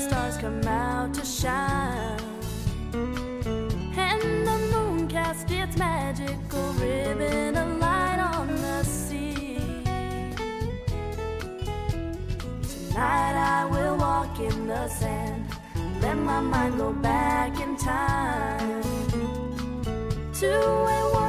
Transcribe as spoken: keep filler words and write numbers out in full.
stars come out to shine, and the moon casts its magical ribbon of light on the sea. Tonight I will walk in the sand, let my mind go back in time to a world